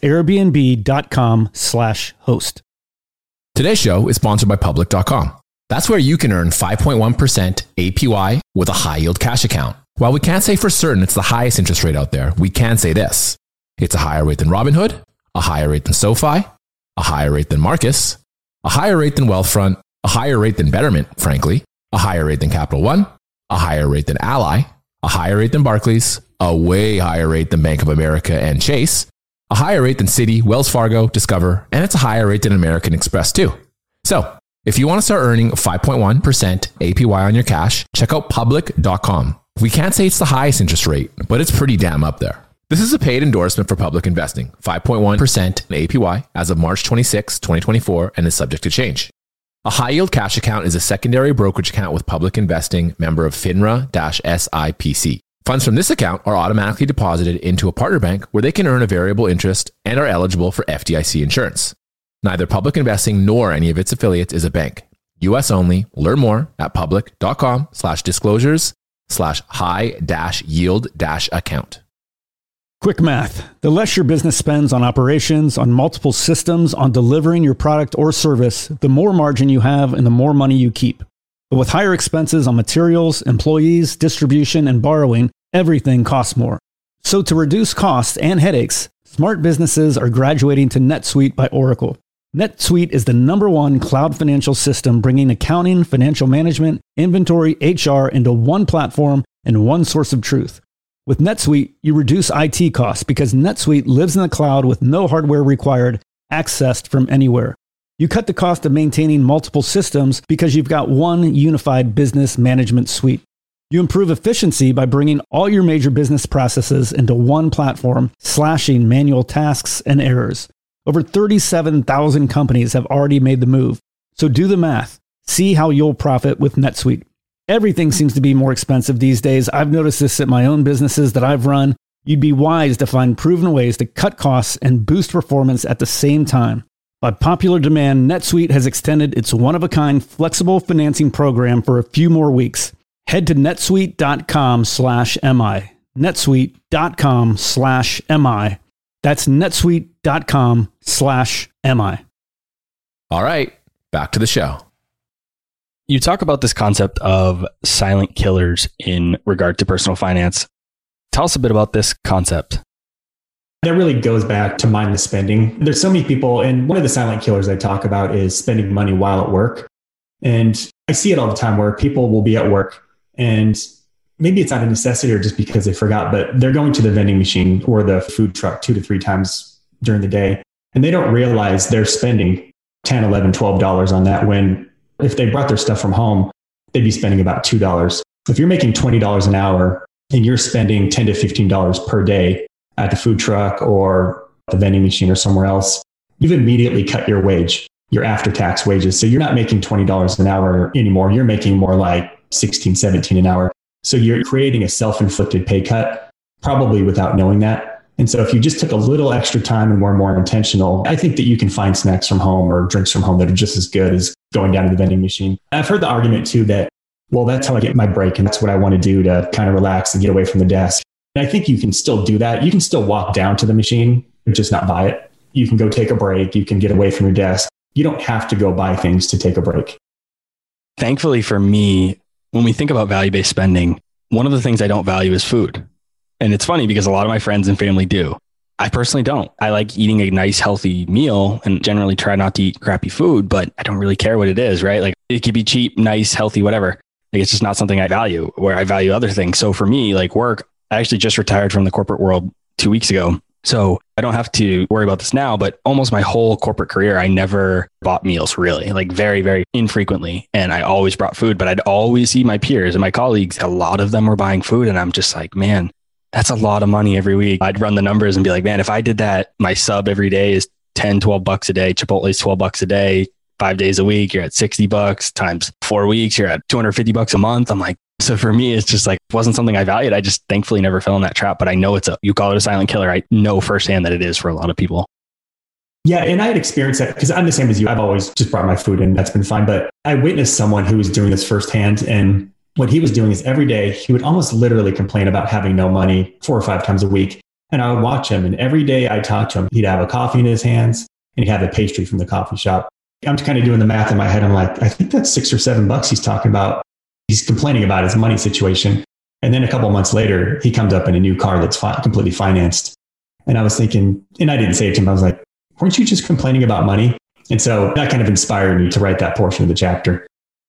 airbnb.com slash host. Today's show is sponsored by public dot com. That's where you can earn five point one percent A P Y with a high yield cash account. While we can't say for certain it's the highest interest rate out there, we can say this. It's a higher rate than Robinhood, a higher rate than SoFi, a higher rate than Marcus, a higher rate than Wealthfront, a higher rate than Betterment, frankly, a higher rate than Capital One, a higher rate than Ally, a higher rate than Barclays, a way higher rate than Bank of America and Chase, a higher rate than Citi, Wells Fargo, Discover, and it's a higher rate than American Express too. So, if you want to start earning five point one percent A P Y on your cash, check out public dot com. We can't say it's the highest interest rate, but it's pretty damn up there. This is a paid endorsement for Public Investing, five point one percent A P Y as of March twenty-sixth, twenty twenty-four, and is subject to change. A high-yield cash account is a secondary brokerage account with Public Investing, member of FINRA-S I P C. Funds from this account are automatically deposited into a partner bank where they can earn a variable interest and are eligible for F D I C insurance. Neither Public Investing nor any of its affiliates is a bank. U S only. Learn more at public.com slash disclosures slash high dash yield dash account. Quick math. The less your business spends on operations, on multiple systems, on delivering your product or service, the more margin you have and the more money you keep. But with higher expenses on materials, employees, distribution, and borrowing, everything costs more. So to reduce costs and headaches, smart businesses are graduating to NetSuite by Oracle. NetSuite is the number one cloud financial system bringing accounting, financial management, inventory, H R into one platform and one source of truth. With NetSuite, you reduce I T costs because NetSuite lives in the cloud with no hardware required, accessed from anywhere. You cut the cost of maintaining multiple systems because you've got one unified business management suite. You improve efficiency by bringing all your major business processes into one platform, slashing manual tasks and errors. Over thirty-seven thousand companies have already made the move. So do the math. See how you'll profit with NetSuite. Everything seems to be more expensive these days. I've noticed this at my own businesses that I've run. You'd be wise to find proven ways to cut costs and boost performance at the same time. By popular demand, NetSuite has extended its one-of-a-kind flexible financing program for a few more weeks. Head to netsuite.com slash MI. netsuite.com slash MI. That's netsuite.com slash MI. All right, back to the show. You talk about this concept of silent killers in regard to personal finance. Tell us a bit about this concept. That really goes back to mindless spending. There's so many people, and one of the silent killers I talk about is spending money while at work. And I see it all the time where people will be at work and maybe it's not a necessity or just because they forgot, but they're going to the vending machine or the food truck two to three times during the day. And they don't realize they're spending ten, eleven, twelve dollars on that when if they brought their stuff from home, they'd be spending about two dollars. If you're making twenty dollars an hour and you're spending ten to fifteen dollars per day at the food truck or the vending machine or somewhere else, you've immediately cut your wage, your after-tax wages. So you're not making twenty dollars an hour anymore. You're making more like sixteen, seventeen an hour. So you're creating a self-inflicted pay cut, probably without knowing that. And so if you just took a little extra time and were more intentional, I think that you can find snacks from home or drinks from home that are just as good as going down to the vending machine. I've heard the argument too that, well, that's how I get my break and that's what I want to do to kind of relax and get away from the desk. And I think you can still do that. You can still walk down to the machine and just not buy it. You can go take a break. You can get away from your desk. You don't have to go buy things to take a break. Thankfully for me, when we think about value-based spending, one of the things I don't value is food. And it's funny because a lot of my friends and family do. I personally don't. I like eating a nice, healthy meal and generally try not to eat crappy food, but I don't really care what it is, right? Like it could be cheap, nice, healthy, whatever. Like it's just not something I value, where I value other things. So for me, like work, I actually just retired from the corporate world two weeks ago. So I don't have to worry about this now, but almost my whole corporate career, I never bought meals really, like very, very infrequently. And I always brought food, but I'd always see my peers and my colleagues, a lot of them were buying food. And I'm just like, man, that's a lot of money every week. I'd run the numbers and be like, man, if I did that, my sub every day is ten, twelve bucks a day. Chipotle's twelve bucks a day, five days a week. You're at sixty bucks times four weeks. You're at two hundred fifty bucks a month. I'm like, so for me, it's just like, it wasn't something I valued. I just thankfully never fell in that trap, but I know it's a, you call it a silent killer. I know firsthand that it is for a lot of people. Yeah. And I had experienced that because I'm the same as you. I've always just brought my food and that's been fine. But I witnessed someone who was doing this firsthand. And what he was doing is every day, he would almost literally complain about having no money four or five times a week. And I would watch him. And every day I talked to him, he'd have a coffee in his hands and he'd have a pastry from the coffee shop. I'm kind of doing the math in my head. I'm like, I think that's six or seven bucks he's talking about. He's complaining about his money situation. And then a couple of months later, he comes up in a new car that's fi- completely financed. And I was thinking, and I didn't say it to him, I was like, weren't you just complaining about money? And so that kind of inspired me to write that portion of the chapter.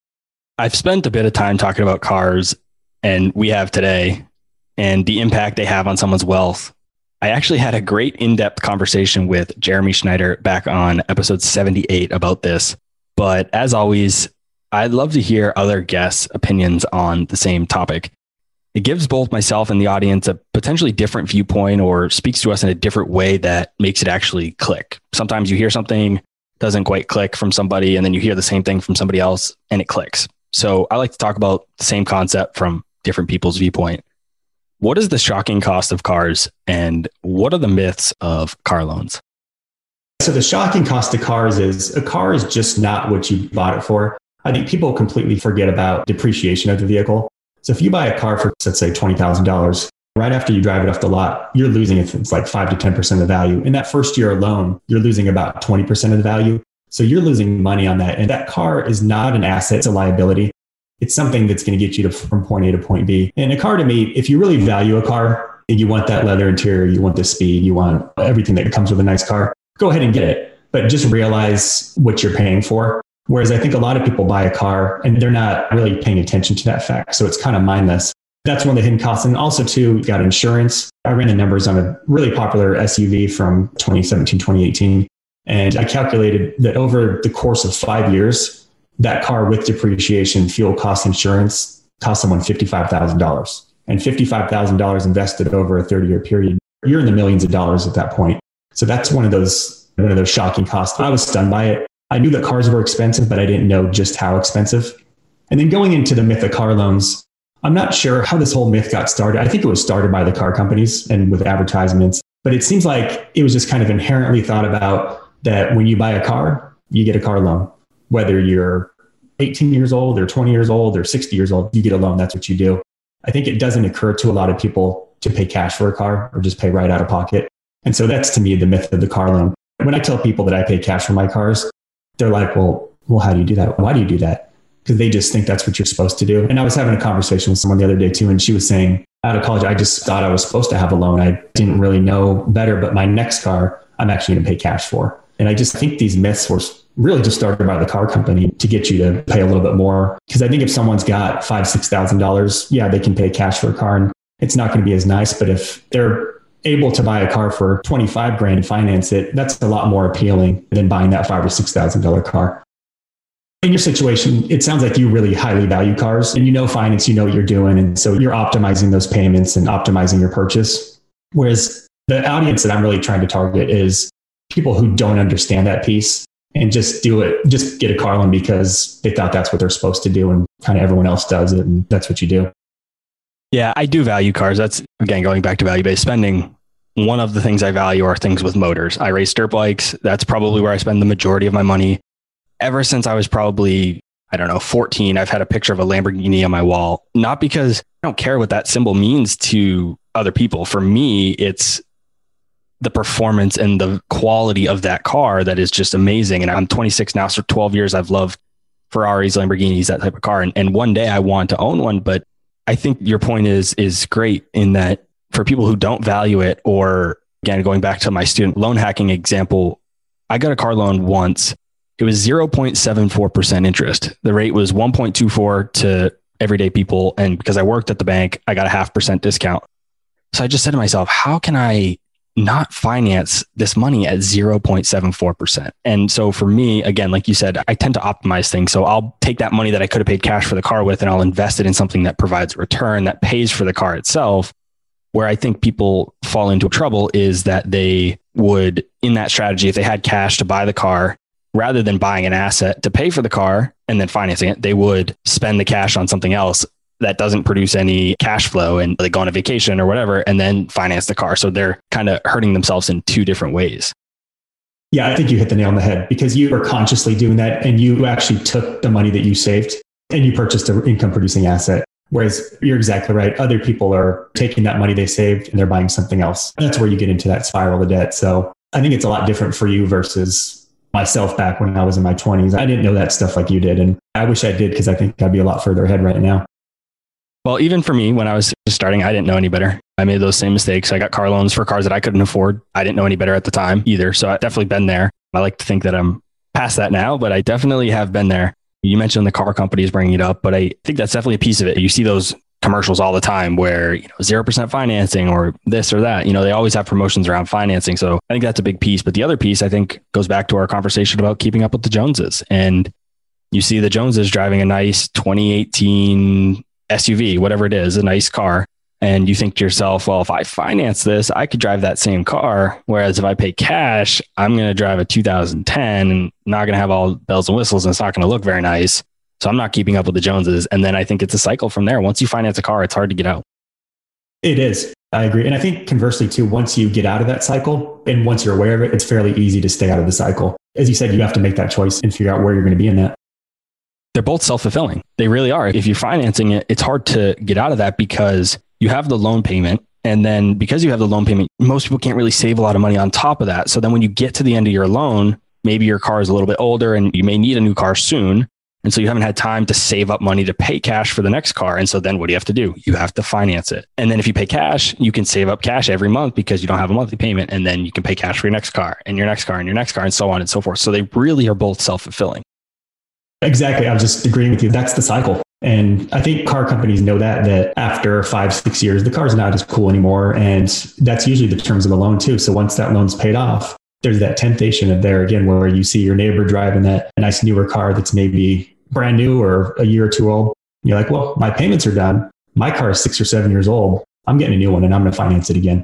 I've spent a bit of time talking about cars, and we have today, and the impact they have on someone's wealth. I actually had a great in-depth conversation with Jeremy Schneider back on episode seventy-eight about this. But as always, I'd love to hear other guests' opinions on the same topic. It gives both myself and the audience a potentially different viewpoint or speaks to us in a different way that makes it actually click. Sometimes you hear something, doesn't quite click from somebody, and then you hear the same thing from somebody else and it clicks. So I like to talk about the same concept from different people's viewpoint. What is the shocking cost of cars, and what are the myths of car loans? So the shocking cost of cars is a car is just not what you bought it for. I think people completely forget about depreciation of the vehicle. So if you buy a car for, let's say, twenty thousand dollars, right after you drive it off the lot, you're losing it. It's like five to ten percent of the value. In that first year alone, you're losing about twenty percent of the value. So you're losing money on that. And that car is not an asset, it's a liability. It's something that's going to get you to from point A to point B. And a car, to me, if you really value a car and you want that leather interior, you want the speed, you want everything that comes with a nice car, go ahead and get it. But just realize what you're paying for. Whereas I think a lot of people buy a car and they're not really paying attention to that fact. So it's kind of mindless. That's one of the hidden costs. And also, too, you've got insurance. I ran the numbers on a really popular S U V from twenty seventeen, twenty eighteen. And I calculated that over the course of five years, that car with depreciation, fuel cost, insurance cost someone fifty-five thousand dollars. And fifty-five thousand dollars invested over a thirty-year period, you're in the millions of dollars at that point. So that's one of those, one of those shocking costs. I was stunned by it. I knew that cars were expensive, but I didn't know just how expensive. And then going into the myth of car loans, I'm not sure how this whole myth got started. I think it was started by the car companies and with advertisements, but it seems like it was just kind of inherently thought about that when you buy a car, you get a car loan. Whether you're eighteen years old or twenty years old or sixty years old, you get a loan. That's what you do. I think it doesn't occur to a lot of people to pay cash for a car or just pay right out of pocket. And so that's, to me, the myth of the car loan. When I tell people that I pay cash for my cars, they're like, well, well, how do you do that? Why do you do that? Because they just think that's what you're supposed to do. And I was having a conversation with someone the other day too, and she was saying, out of college, I just thought I was supposed to have a loan. I didn't really know better, but my next car, I'm actually going to pay cash for. And I just think these myths were really just started by the car company to get you to pay a little bit more. Because I think if someone's got five, six thousand dollars, yeah, they can pay cash for a car, and it's not going to be as nice. But if they're able to buy a car for twenty-five grand and finance it, that's a lot more appealing than buying that five or six thousand dollar car. In your situation, it sounds like you really highly value cars, and you know finance, you know what you're doing, and so you're optimizing those payments and optimizing your purchase. Whereas the audience that I'm really trying to target is people who don't understand that piece and just do it, just get a car loan because they thought that's what they're supposed to do, and kind of everyone else does it, and that's what you do. Yeah, I do value cars. That's, again, going back to value-based spending. One of the things I value are things with motors. I race dirt bikes. That's probably where I spend the majority of my money. Ever since I was probably, I don't know, fourteen, I've had a picture of a Lamborghini on my wall. Not because I don't care what that symbol means to other people. For me, it's the performance and the quality of that car that is just amazing. And I'm twenty-six now, so twelve years I've loved Ferraris, Lamborghinis, that type of car. And, and one day I want to own one. But I think your point is is great in that for people who don't value it, or again, going back to my student loan hacking example, I got a car loan once. It was zero point seven four percent interest. The rate was one point two four to everyday people. And because I worked at the bank, I got a half percent discount. So I just said to myself, how can I not finance this money at zero point seven four percent? And so for me, again, like you said, I tend to optimize things. So I'll take that money that I could have paid cash for the car with, and I'll invest it in something that provides a return that pays for the car itself. Where I think people fall into trouble is that they would, in that strategy, if they had cash to buy the car, rather than buying an asset to pay for the car and then financing it, they would spend the cash on something else that doesn't produce any cash flow, and they go on a vacation or whatever, and then finance the car. So they're kind of hurting themselves in two different ways. Yeah, I think you hit the nail on the head, because you were consciously doing that, and you actually took the money that you saved and you purchased an income producing asset. Whereas you're exactly right. Other people are taking that money they saved and they're buying something else. That's where you get into that spiral of debt. So I think it's a lot different for you versus myself back when I was in my twenties. I didn't know that stuff like you did. And I wish I did, because I think I'd be a lot further ahead right now. Well, even for me, when I was starting, I didn't know any better. I made those same mistakes. I got car loans for cars that I couldn't afford. I didn't know any better at the time either. So I've definitely been there. I like to think that I'm past that now, but I definitely have been there. You mentioned the car companies bringing it up, but I think that's definitely a piece of it. You see those commercials all the time where, you know, zero percent financing or this or that. You know, they always have promotions around financing. So I think that's a big piece. But the other piece, I think, goes back to our conversation about keeping up with the Joneses. And you see the Joneses driving a nice twenty eighteen S U V, whatever it is, a nice car. And you think to yourself, well, if I finance this, I could drive that same car. Whereas if I pay cash, I'm going to drive a two thousand ten and not going to have all bells and whistles, and it's not going to look very nice. So I'm not keeping up with the Joneses. And then I think it's a cycle from there. Once you finance a car, it's hard to get out. It is. I agree. And I think conversely too, once you get out of that cycle and once you're aware of it, it's fairly easy to stay out of the cycle. As you said, you have to make that choice and figure out where you're going to be in that. They're both self-fulfilling. They really are. If you're financing it, it's hard to get out of that because you have the loan payment. And then because you have the loan payment, most people can't really save a lot of money on top of that. So then when you get to the end of your loan, maybe your car is a little bit older and you may need a new car soon. And so you haven't had time to save up money to pay cash for the next car. And so then what do you have to do? You have to finance it. And then if you pay cash, you can save up cash every month because you don't have a monthly payment. And then you can pay cash for your next car and your next car and your next car and so on and so forth. So they really are both self-fulfilling. Exactly. I'm just agreeing with you. That's the cycle. And I think car companies know that, that after five, six years, the car's not as cool anymore. And that's usually the terms of the loan too. So once that loan's paid off, there's that temptation of there again, where you see your neighbor driving that nice newer car that's maybe brand new or a year or two old. You're like, well, my payments are done. My car is six or seven years old. I'm getting a new one and I'm going to finance it again.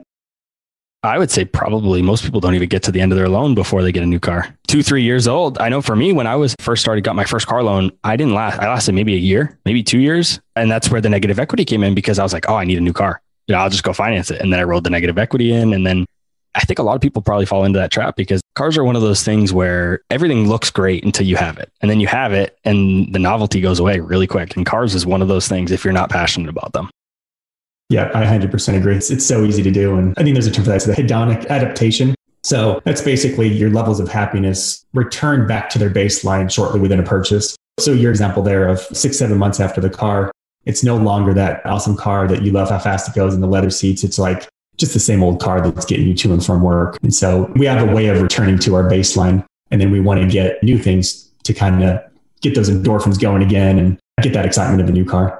I would say probably most people don't even get to the end of their loan before they get a new car. Two, three years old. I know for me, when I was first started, got my first car loan, I didn't last. I lasted maybe a year, maybe two years. And that's where the negative equity came in because I was like, oh, I need a new car. Yeah, I'll just go finance it. And then I rolled the negative equity in. And then I think a lot of people probably fall into that trap because cars are one of those things where everything looks great until you have it. And then you have it and the novelty goes away really quick. And cars is one of those things if you're not passionate about them. Yeah, I one hundred percent agree. It's, it's so easy to do. And I think there's a term for that. It's the hedonic adaptation. So that's basically your levels of happiness return back to their baseline shortly within a purchase. So your example there of six, seven months after the car, it's no longer that awesome car that you love how fast it goes and the leather seats. It's like just the same old car that's getting you to and from work. And so we have a way of returning to our baseline. And then we want to get new things to kind of get those endorphins going again and get that excitement of a new car.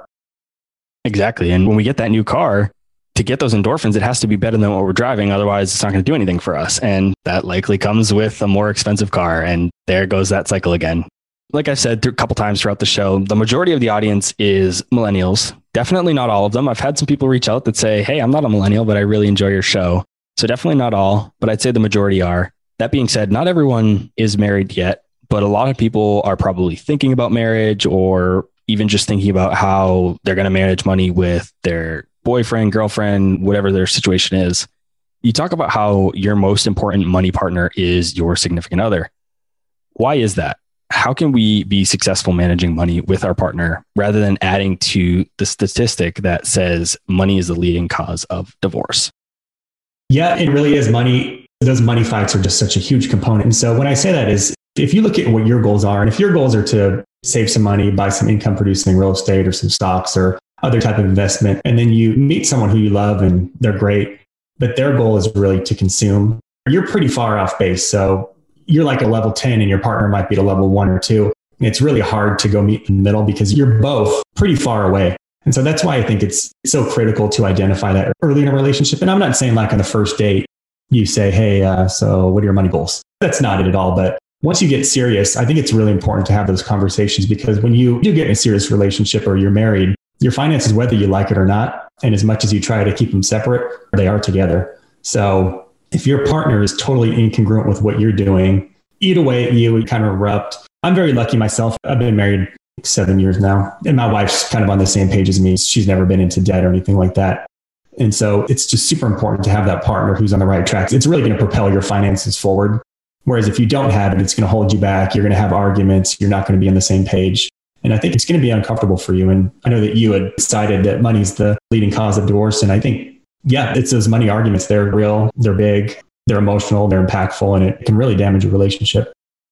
Exactly. And when we get that new car, to get those endorphins, it has to be better than what we're driving. Otherwise, it's not going to do anything for us. And that likely comes with a more expensive car. And there goes that cycle again. Like I said a couple times throughout the show, the majority of the audience is millennials. Definitely not all of them. I've had some people reach out that say, hey, I'm not a millennial, but I really enjoy your show. So definitely not all, but I'd say the majority are. That being said, not everyone is married yet, but a lot of people are probably thinking about marriage or even just thinking about how they're going to manage money with their boyfriend, girlfriend, whatever their situation is. You talk about how your most important money partner is your significant other. Why is that? How can we be successful managing money with our partner rather than adding to the statistic that says money is the leading cause of divorce? Yeah, it really is. Money, those money fights are just such a huge component. And so when I say that is, if you look at what your goals are, and if your goals are to save some money, buy some income producing real estate or some stocks or other type of investment, and then you meet someone who you love and they're great, but their goal is really to consume, you're pretty far off base. So you're like a level ten and your partner might be at a level one or two. And it's really hard to go meet in the middle because you're both pretty far away. And so that's why I think it's so critical to identify that early in a relationship. And I'm not saying like on the first date, you say, hey, uh, so what are your money goals? That's not it at all. But once you get serious, I think it's really important to have those conversations because when you do get in a serious relationship or you're married, your finances, whether you like it or not, and as much as you try to keep them separate, they are together. So if your partner is totally incongruent with what you're doing, eat away at you and kind of erupt. I'm very lucky myself. I've been married seven years now, and my wife's kind of on the same page as me. She's never been into debt or anything like that. And so it's just super important to have that partner who's on the right track. It's really going to propel your finances forward. Whereas if you don't have it, it's going to hold you back. You're going to have arguments. You're not going to be on the same page. And I think it's going to be uncomfortable for you. And I know that you had decided that money's the leading cause of divorce. And I think, yeah, it's those money arguments. They're real, they're big, they're emotional, they're impactful, and it can really damage a relationship.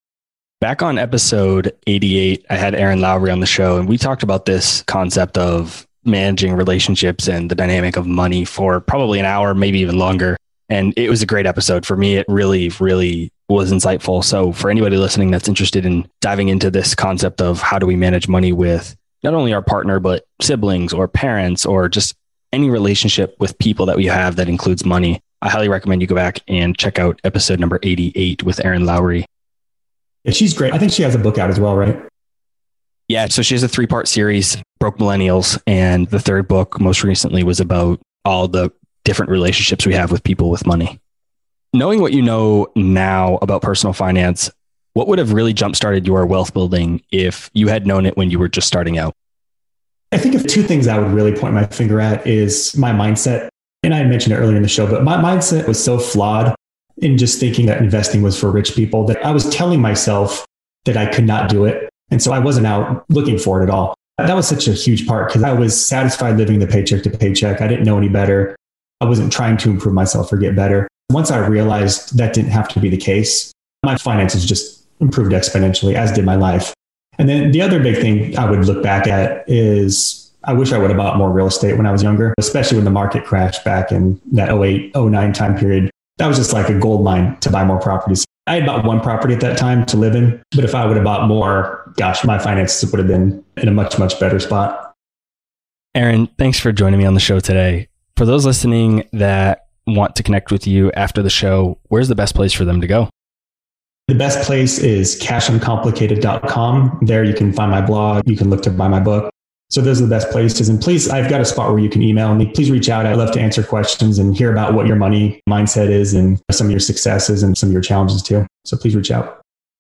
Back on episode eighty-eight, I had Aaron Lowry on the show, and we talked about this concept of managing relationships and the dynamic of money for probably an hour, maybe even longer. And it was a great episode. For me, it really, really was insightful. So for anybody listening that's interested in diving into this concept of how do we manage money with not only our partner, but siblings or parents or just any relationship with people that we have that includes money, I highly recommend you go back and check out episode number eighty-eight with Aaron Lowry. Yeah, she's great. I think she has a book out as well, right? Yeah. So she has a three-part series, Broke Millennials. And the third book most recently was about all the different relationships we have with people with money. Knowing what you know now about personal finance, what would have really jump-started your wealth building if you had known it when you were just starting out? I think of two things I would really point my finger at is my mindset. And I mentioned it earlier in the show, but my mindset was so flawed in just thinking that investing was for rich people that I was telling myself that I could not do it. And so I wasn't out looking for it at all. That was such a huge part because I was satisfied living the paycheck to paycheck. I didn't know any better. I wasn't trying to improve myself or get better. Once I realized that didn't have to be the case, my finances just improved exponentially, as did my life. And then the other big thing I would look back at is I wish I would have bought more real estate when I was younger, especially when the market crashed back in that oh eight, oh nine time period. That was just like a gold mine to buy more properties. I had bought one property at that time to live in, but if I would have bought more, gosh, my finances would have been in a much, much better spot. Aaron, thanks for joining me on the show today. For those listening that want to connect with you after the show, where's the best place for them to go? The best place is cash uncomplicated dot com. There you can find my blog. You can look to buy my book. So those are the best places. And please, I've got a spot where you can email me. Please reach out. I'd love to answer questions and hear about what your money mindset is and some of your successes and some of your challenges too. So please reach out.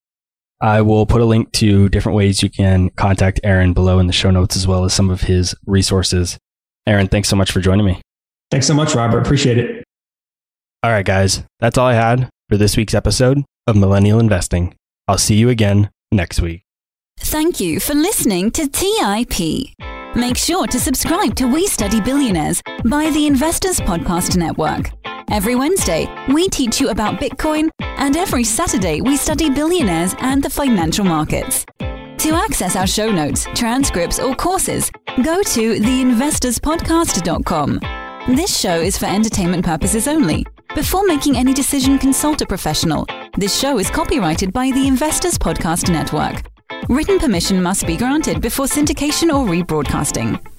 I will put a link to different ways you can contact Aaron below in the show notes, as well as some of his resources. Aaron, thanks so much for joining me. Thanks so much, Robert. Appreciate it. All right, guys. That's all I had for this week's episode of Millennial Investing. I'll see you again next week. Thank you for listening to T I P. Make sure to subscribe to We Study Billionaires by the Investors Podcast Network. Every Wednesday, we teach you about Bitcoin, and every Saturday, we study billionaires and the financial markets. To access our show notes, transcripts, or courses, go to the investors podcast dot com. This show is for entertainment purposes only. Before making any decision, consult a professional. This show is copyrighted by the Investors Podcast Network. Written permission must be granted before syndication or rebroadcasting.